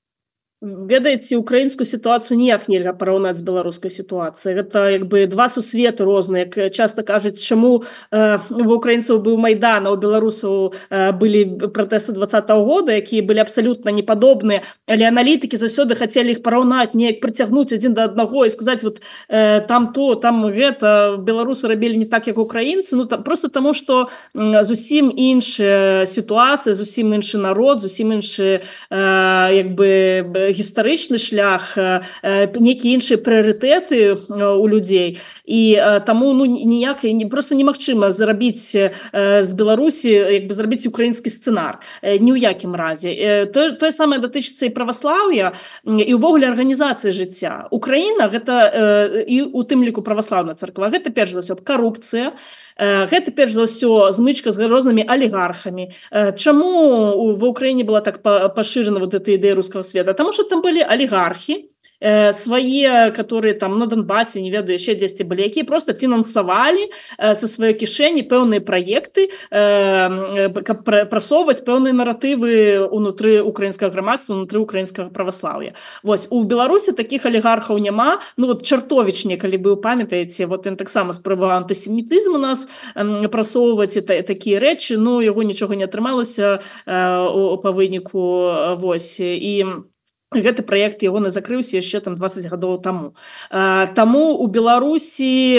Ведаеце, украінскую сітуацыю ніяк нельга параўнаць з беларускай сітуацыяй. Гэта як бы два сусветы розныя. Часта кажуць, чаму у украінцаў быў Майдан, а у беларусаў былі пратэсты 20-го года, якія былі абсалютна непадобныя, але аналітыкі заўсёды хацелі іх параўнаць, неяк прыцягнуць адзін да аднаго і сказаць, вот там то, там гэта, беларусы рабілі не так, як украінцы. Ну просто таму, што зусім іншая сітуацыя, зусім іншы народ, зусім іншы як бы гістарычны шлях, нейкія іншыя прыярытэты у людзей, і таму ну ніяк просто немагчыма зрабіць з Беларусі, як бы зрабіць украінскі сцэнар ні ў якім разе. Тое самае датычыцца і праваслаўя, і ўвогуле арганізацыі жыцця. Украіна гэта і у тым ліку праваслаўная царква, гэта перш за ўсё карупцыя, гэта перш за ўсё змычка з рознымі алігархамі. Чаму ва Ўкраіне была так пашырена вот эта ідэя рускага света? Таму што там былі алігархі свае, которые там на Донбасе, не ведаю, яшчэ дзесьці былі, якія просто фінансавалі са сваёй кішэні пэўныя праекты, каб прасоўваць пэўныя наратывы ўнутры украінскага грамадства, ўнутры украінскага праваслаўя. Вось, у Беларусі такіх алігархаў няма. Ну вот Чартовіч некалі быў, памятаеце, вот ён таксама спрабаваў антысемітызм у нас прасоўваць такія рэчы, ну яго нічога не атрымалася па выніку, вось, і гэты праект ягоны закрыўся яшчэ там 20 гадоў таму. Таму у Беларусі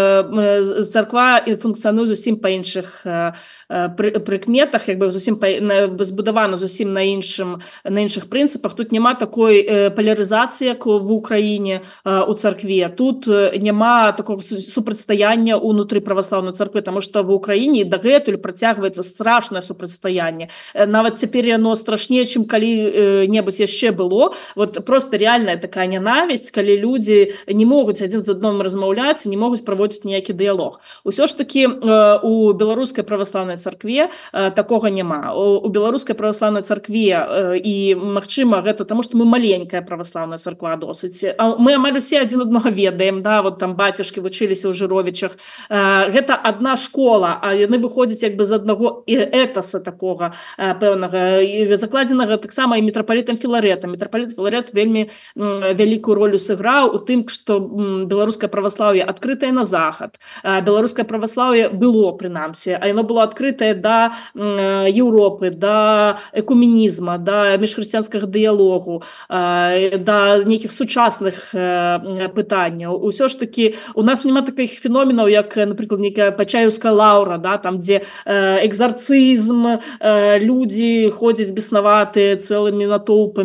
царква функцыянуе зусім па іншых прыкметах, як бы зусім збудавана зусім на іншых прынцыпах. Тут няма такой палярызацыі, як в Украіне у царкве. Тут няма такого супрацьстаяння ўнутры праваслаўнай царквы, таму што в Украіне дагэтуль працягваецца страшнае супрацьстаянне. Нават цяпер яно страшней, чым калі-небудзь яшчэ было. Вот просто реальная такая ненависть, калі люди не могуць адзін з адным размаўляць, не могуць праводзіць ніякі дыялог. Усё ж таки у беларускай праваслаўнай царкве такога няма. У беларускай праваслаўнай царкве, і магчыма гэта таму, што мы маленькая праваслаўная царква досыць. Мы амаль усе адзін аднаго ведаем, да, вот там бацюшкі вучыліся ў Жыровічах. Гэта адна школа, а яны выходзяць як бы з аднаго этаса такога пэўнага, закладзенага таксама і мітрапалітам Філарэтам. Мітрапаліт Філарет вельмі вялікую ролю сыграў у тым, што беларускае праваслаўе адкрытае на захад. Беларускае праваслаўе было, прынамсі, а яно было адкрытае да Еўропы, да экуменізма, да міжхрысціянскага дыялогу, да нейкіх сучасных пытанняў. Усё ж таки у нас няма такіх феноменаў, як, напрыклад, нейкая Пачаеўская лаўра, да, там, дзе экзарцызм, людзі ходзяць беснаватыя цэлымі натоўпамі. Ну,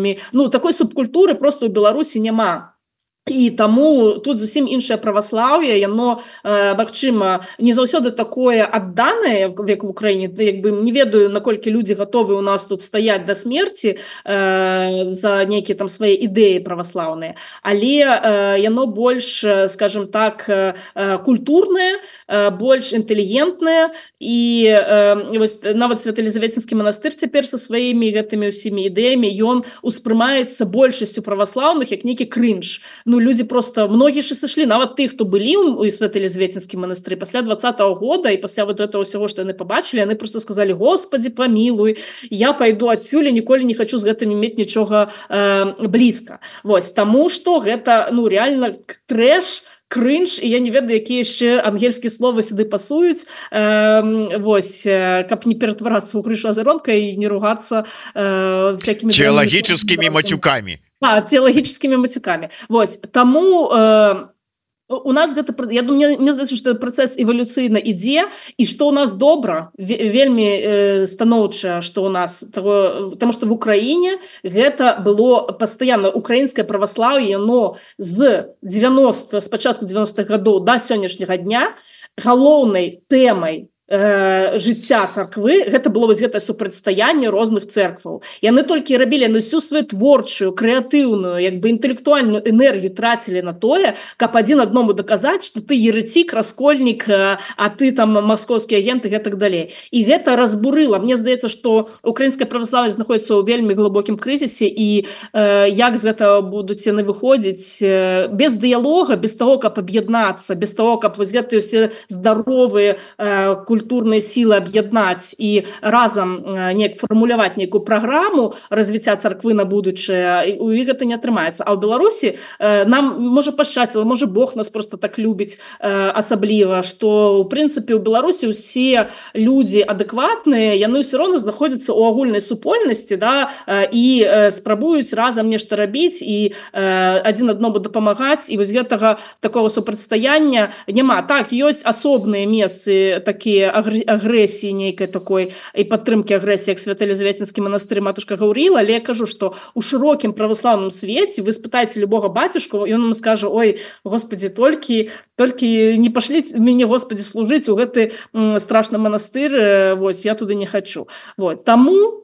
ну такой субкультуры просто ў Беларусі няма. І таму тут зусім іншае праваслаўе, яно, магчыма, не заўсёды такое адданае, як в Украіне. Як бы не ведаю, наколькі людзі гатовы у нас тут стаяць да смерці за нейкія там свае ідэі праваслаўныя, але яно больш, скажем так, культурнае, больш інтэлігентнае, і вось нават Свято-Елізаветинскі манастыр цяпер са сваімі гэтымі ўсімі ідэямі, ён успрымаецца большасцю праваслаўных як нейкі крынж. Ну, люди просто, многие же сошли, нават тых, хто былі у Свято-Елізаветинскім манастыры пасля 20-го года, і пасля вот этого всего, што яны побачили, яны просто сказали: Господи, помилуй, я пойду адсюль, ніколі не хочу з гэтым мець нічога блізка. Вось, таму што гэта, ну, реально трэш, крынж, і я не ведаю, якія яшчэ ангельскія словы сюды пасуюць, вось, каб не ператварацца ў крышу азаронка і не ругацца всякімі теологическими матюками. Теологическими матюками. Вось, таму у нас гэта, я думаю, мне здаецца, што працэс эвалюцыйна ідзе, і што ў нас добра, вельмі станоўча, што ў нас, таму што в Украіне гэта было пастаянна, украінскае праваслаўе, яно з пачатку 90-х гадоў да сённяшняга дня галоўнай тэмай жыцця царквы гэта было вось гэтае супрацьстаянне розных церкваў. Яны толькі рабілі на всю сваю творчую, крэатыўную, як бы інтэлектуальную энергію трацілі на тое, каб адзін адному даказаць, што ты ерэцік, раскольнік, а ты там маскоўскі агент і гэтак далей. І гэта разбурыла. Мне здаецца, што украінскае праваслаўе знаходіцца ў вельмі глыбокім крызісе, і як з гэтага будуць яны выходзіць без дыялога, без таго, каб аб'яднацца, без таго, каб вось гэтыя ўсе здаровыя культурныя сілы аб'яднаць і разам неяк фармуляваць нейкую праграму развіцця царквы на будучае, у іх гэта не атрымаецца. А ў Беларусі нам, можа, пашчасціла, можа, Бог нас просто так любіць асабліва, што, ў прынцыпе, у Беларусі ўсе людзі адэкватныя, яны ўсё роўна знаходзяцца ў агульнай супольнасці, да, і спрабуюць разам нешта рабіць і адзін адному дапамагаць, і вось гэтага такого супрацьстаяння няма. Так, ёсць асобныя месцы такія агрэсіі нейкай такой і падтрымкі агрэсіі, як Свято-Елізаветинскі манастыр, матушка Гаўріла, але я кажу, што ў шырокім праваслаўным свеце вы спытаеце любога бацюшку, ён вам скажа: ой, Господи, толькі не пашлі мяне, Господи, служыць у гэты страшны манастыр, вось, я туды не хачу. Вот. Таму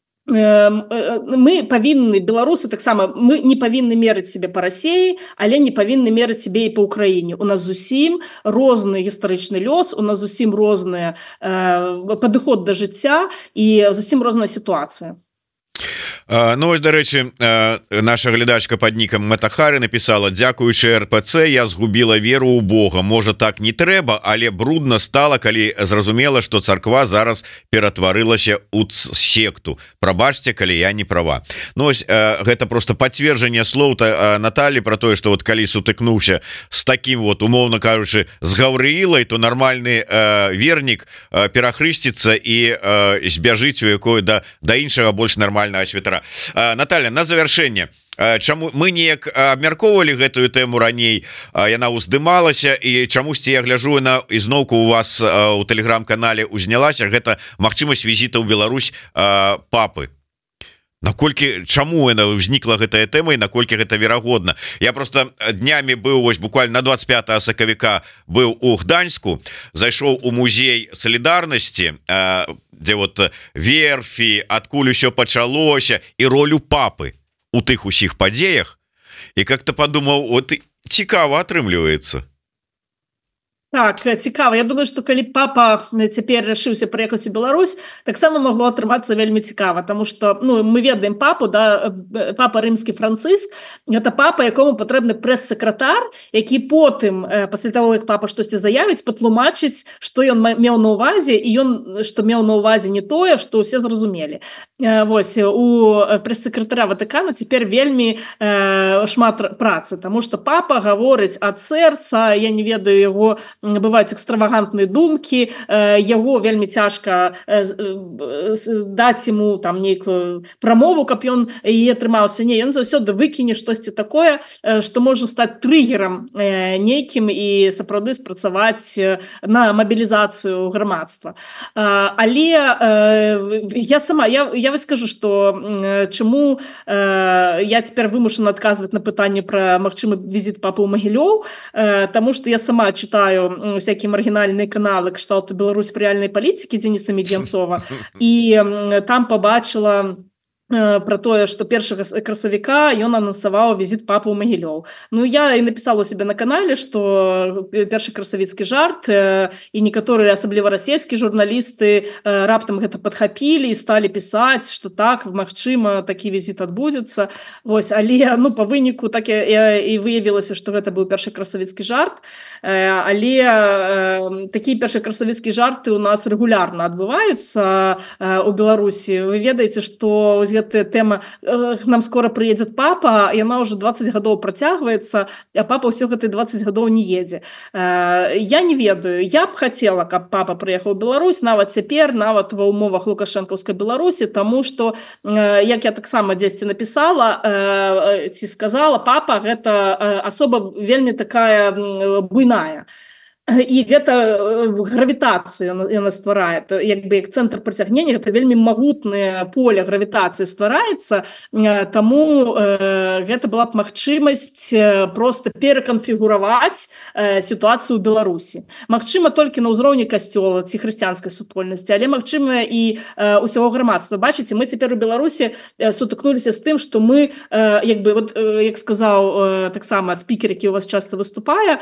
мы павінны, беларусы таксама, мы не павінны мерыць себе па Расіі, але не павінны мерыць себе і па Украіне. У нас зусім розны гістарычны лёс, у нас зусім розны падыход да жыцця і зусім розная сітуацыя. Ну, ось, дарэчы, наша глядачка под нікам Матахары написала: дзякуючы РПЦ я згубіла веру ў Бога. Можа, так не трэба, але брудна стала, калі зразумела, што царква зараз ператварылася ў секту. Прабачце, калі я не права. Ну, ось, гэта просто пацверджанне слоў Наталі про тое, што вот калі сутыкнуўся з таким вот, умоўна кажучы, з Гаўрыілай, то нармальны вернік перахрысціцца і збяжыць у якое да іншага больш нармальнага святара. Наталья, на завяршэнне, чаму мы неяк абмяркоўвалі гэтую тэму раней, яна ўздымалася, і чамусьці я гляжу на ізноўку у вас у тэлеграм-канале узнялася гэта магчымасць візіта ў Беларусь папы. Наколькі, чаму яна ўзнікла гэтая тэма і наколькі гэта верагодна? Я просто днямі быў, вось буквально на 25 сакавіка быў у Гданьску, зайшоў у музей салідарнасці, дзе вот верфі, адкуль усё пачалося, і ролю папы у тых усіх падзеях, і как-то падумаў, от цікава атрымліваецца. Так, цікава. Я думаю, што калі папа цяпер рашыўся прыехаць у Беларусь, таксама магло атрымацца вельмі цікава, таму што, ну, мы ведаем папу, да, папа рымскі Францыск, гэта папа, якому патрэбны прэс-сакратар, які потым, пасля таго, як папа штосьці заявіць, патлумачыць, што ён меў на ўвазе, і ён, што меў на ўвазе не тое, што ўсе зразумелі. Вось, у прэс-сакратара Ватыкана цяпер вельмі шмат працы, таму што папа гаворыць ад сэрца, я не ведаю яго бываюць экстравагантныя думкі, яго вельмі цяжка даць ему там нейкую прамову, каб ён і атрымаўся. Не, ён заўсёды выкіне штосьці такое, што можа стаць трыгерам нейкім і сапраўды спрацаваць на мабілізацыю грамадства. Але я вось скажу, што чаму я цяпер вымушана адказваць на пытанне пра магчымы візіт папы ў Магілёў, таму што я сама чытаю всякие маргінальныя каналы кшталту «Беларусь в рэальнай палітыкі» Дзеніса Мегенцова, і там побачила про тое, што 1 красавіка ён анансаваў візіт папы ў Магілёў. Ну, я і напісала у себе на канале, што першы красавіцкі жарт, і некаторыя, асабліва расійскія журналісты, раптам гэта падхапілі і сталі пісаць, што так, магчыма, такі візіт адбудзецца. Вось, але, ну, па выніку так і выявілася, што гэта быў першы красавіцкі жарт, але такія першыя красавіцкія жарты у нас рэгулярна адбываюцца у Беларусі. Вы ведаеце, што гэтая тэма «нам скоро прыедзе папа», яна ўжо 20 гадоў працягваецца, а папа ўсё гэты 20 гадоў не едзе. Я не ведаю, я б хацела, каб папа прыехаў у Беларусь, нават цяпер, нават ва ўмовах лукашэнкаўскай Беларусі, таму што, як я таксама дзесьці напісала ці сказала, папа гэта асоба вельмі такая буйная. І гэта гравітацыю яна стварае, як бы як цэнтр прыцягнення, гэта вельмі магутнае поле гравітацыі ствараецца, таму гэта была б магчымасць проста пераканфігураваць сітуацыю ў Беларусі. Магчыма толькі на ўзроўні касцёла ці хрысціянскай супольнасці, але магчыма і ўсяго грамадства. Бачыце, мы цяпер у Беларусі сутыкнуліся з тым, што мы, як бы, вот, як сказаў таксама спікер, які у вас часта выступае,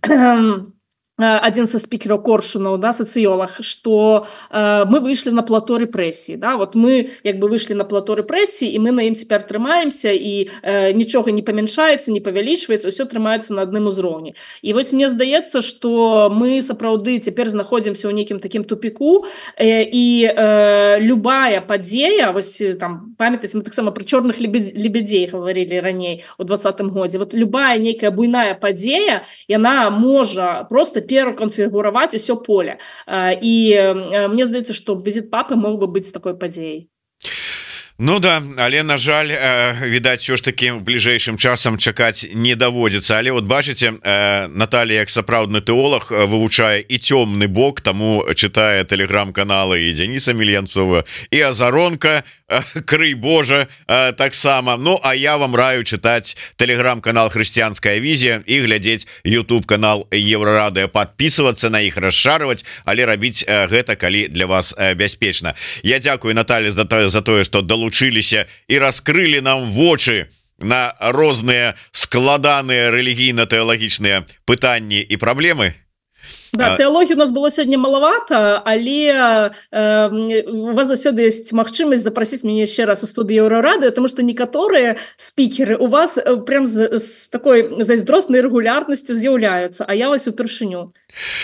один со спикеров Коршунов, да, социолог, что мы вышли на плато репрессий, да, вот мы як бы вышли на плато репрессий, и мы на ім цяпер трымаемся, и нічога не памяншаецца, не павялічваецца, ўсё трымаецца на адным узроўні. І вось мне здаецца, што мы сапраўды цяпер знаходзімся ў нейкім такім тупіку, і любая падзея, вось там, памятаеце, мы таксама пра чорных лебедзей гаварылі раней у 20-м годзе, вот любая нейкая буйная падзея, яна можа просто пераканфігураваць усё поле. І мне здаецца, што візіт папы мог бы быць такой падзеяй. Ну да, але на жаль, відаць, все ж таки бліжэйшым часам чакаць не даводзіцца. Але вот бачыце, Наталья як сапраўдны тэолог вывучае і цёмны бок, таму чытае тэлеграм-каналы і Дзяніса Мельянцова, і Азаронка, крый Божа, таксама. Ну, а я вам раю чытаць тэлеграм-канал «Хрысціянская візія» і глядзець YouTube-канал Еврорадыё, подписываться на іх, расшарваць, але рабіць гэта, калі для вас бяспечна. Я дзякую, Наталья, за тое, што далучыліся і раскрылі нам вочы на розныя складаныя рэлігійна-тэалагічныя пытанні і праблемы. Да, тэалогіі у нас было сёння малавата, але у вас заўсёды ёсць магчымасць запрасіць мяне яшчэ раз у студыю Еўрарадыё, таму што некаторыя спікеры у вас прям з такой зайздроснай рэгулярнасцю з'яўляюцца, а я вас упершыню.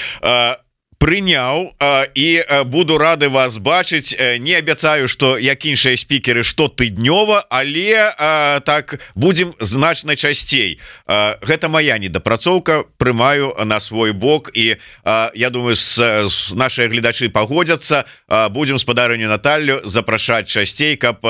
Прыняў і буду рады вас бачыць. Не абяцаю, што як іншыя спікеры штотыднёва, але так будзем значна часцей. Гэта моя недапрацоўка, прымаю на свой бок, і я думаю, з нашыя гледачы пагодзяцца, будзем спадарню Наталью запрашаць часцей, каб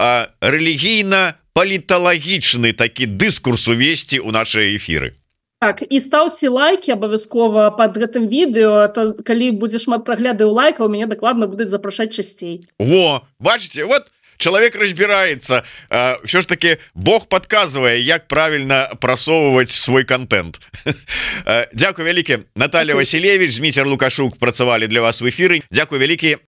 рэлігійна-паліталагічны такі дыскурс увесці ў нашыя эфіры. Так, і ставьте лайки обовязково под гэтым відэо, то калі будзе шмат праглядаў лайкаў, мяне дакладна будуць запрашаць часцей. Во, бачыце, вот человек разбирается, все ж таки Бог подказывае, як правильно прасоўваць свой контент. Дзякуй вялікі. Наталья Василевич, Зміцер Лукашук працавалі для вас в эфиры. Дзякуй вялікі.